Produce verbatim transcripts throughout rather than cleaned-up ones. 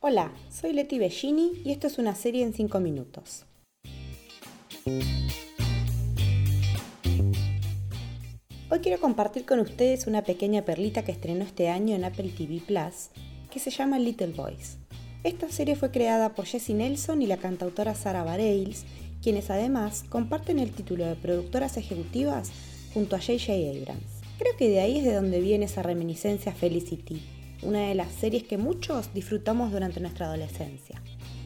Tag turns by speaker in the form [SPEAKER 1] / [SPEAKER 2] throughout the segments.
[SPEAKER 1] Hola, soy Leti Bellini y esto es una serie en cinco minutos. Hoy quiero compartir con ustedes una pequeña perlita que estrenó este año en Apple T V Plus, que se llama Little Boys. Esta serie fue creada por Jessie Nelson y la cantautora Sara Bareilles, quienes además comparten el título de productoras ejecutivas junto a J J Abrams. Creo que de ahí es de donde viene esa reminiscencia a Felicity, una de las series que muchos disfrutamos durante nuestra adolescencia.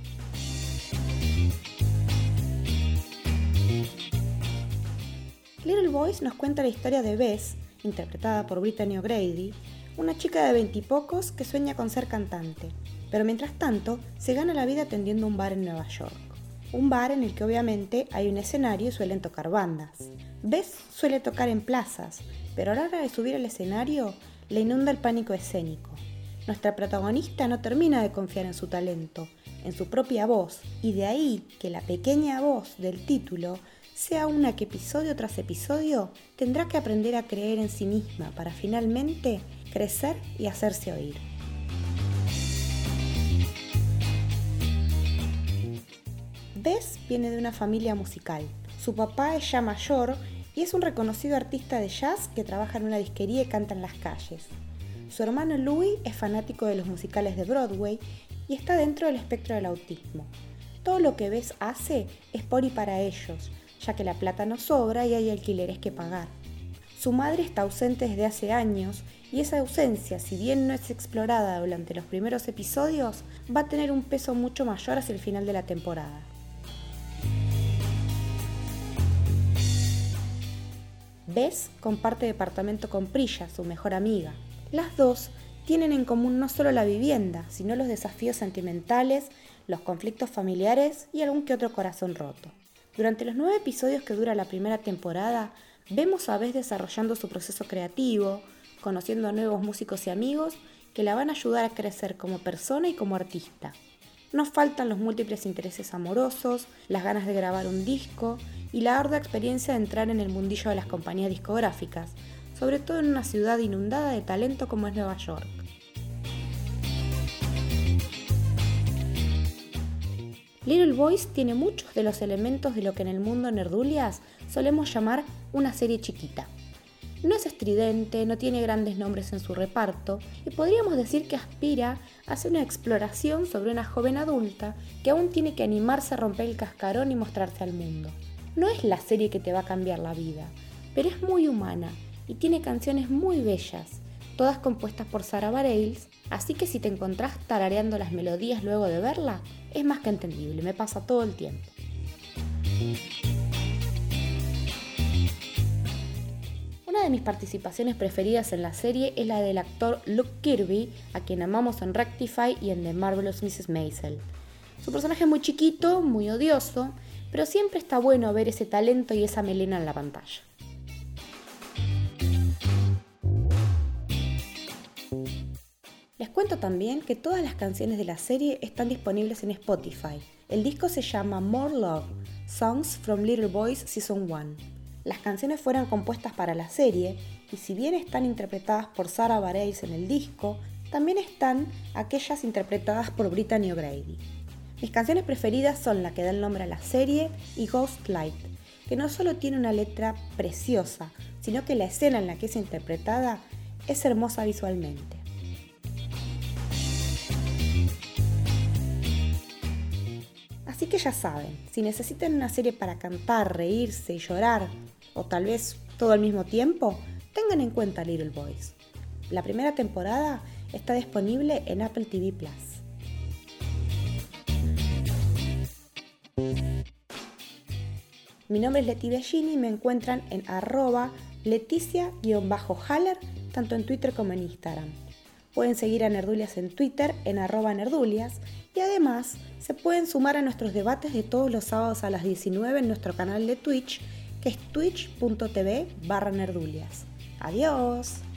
[SPEAKER 1] Little Boys nos cuenta la historia de Bess, interpretada por Brittany O'Grady, una chica de veintipocos que sueña con ser cantante, pero mientras tanto se gana la vida atendiendo un bar en Nueva York. Un bar en el que obviamente hay un escenario y suelen tocar bandas. Bess suele tocar en plazas, pero a la hora de subir al escenario le inunda el pánico escénico. Nuestra protagonista no termina de confiar en su talento, en su propia voz, y de ahí que la pequeña voz del título sea una que episodio tras episodio tendrá que aprender a creer en sí misma para finalmente crecer y hacerse oír. Bess viene de una familia musical. Su papá es ya mayor y es un reconocido artista de jazz que trabaja en una disquería y canta en las calles. Su hermano Louis es fanático de los musicales de Broadway y está dentro del espectro del autismo. Todo lo que Bess hace es por y para ellos, ya que la plata no sobra y hay alquileres que pagar. Su madre está ausente desde hace años y esa ausencia, si bien no es explorada durante los primeros episodios, va a tener un peso mucho mayor hacia el final de la temporada. Bess comparte departamento con Priya, su mejor amiga. Las dos tienen en común no solo la vivienda, sino los desafíos sentimentales, los conflictos familiares y algún que otro corazón roto. Durante los nueve episodios que dura la primera temporada, vemos a Bess desarrollando su proceso creativo, conociendo a nuevos músicos y amigos que la van a ayudar a crecer como persona y como artista. No faltan los múltiples intereses amorosos, las ganas de grabar un disco y la ardua experiencia de entrar en el mundillo de las compañías discográficas, sobre todo en una ciudad inundada de talento como es Nueva York. Little Boys tiene muchos de los elementos de lo que en el mundo nerdulias solemos llamar una serie chiquita. No es estridente, no tiene grandes nombres en su reparto y podríamos decir que aspira a hacer una exploración sobre una joven adulta que aún tiene que animarse a romper el cascarón y mostrarse al mundo. No es la serie que te va a cambiar la vida, pero es muy humana y tiene canciones muy bellas, todas compuestas por Sara Bareilles, así que si te encontrás tarareando las melodías luego de verla, es más que entendible, me pasa todo el tiempo. Una de mis participaciones preferidas en la serie es la del actor Luke Kirby, a quien amamos en Rectify y en The Marvelous missus Maisel. Su personaje es muy chiquito, muy odioso, pero siempre está bueno ver ese talento y esa melena en la pantalla. Les cuento también que todas las canciones de la serie están disponibles en Spotify. El disco se llama More Love, Songs from Little Boys Season uno. Las canciones fueron compuestas para la serie y si bien están interpretadas por Sara Bareilles en el disco, también están aquellas interpretadas por Brittany O'Grady. Mis canciones preferidas son la que da el nombre a la serie y Ghost Light, que no solo tiene una letra preciosa, sino que la escena en la que es interpretada es hermosa visualmente. Así que ya saben, si necesitan una serie para cantar, reírse y llorar, o tal vez todo al mismo tiempo, tengan en cuenta Little Boys. La primera temporada está disponible en Apple T V Plus. Mi nombre es Leti Bellini y me encuentran en arroba leticia-haller, tanto en Twitter como en Instagram. Pueden seguir a Nerdulias en Twitter en arroba nerdulias y además se pueden sumar a nuestros debates de todos los sábados a las diecinueve en nuestro canal de Twitch, que es twitch punto tv barra nerdulias. ¡Adiós!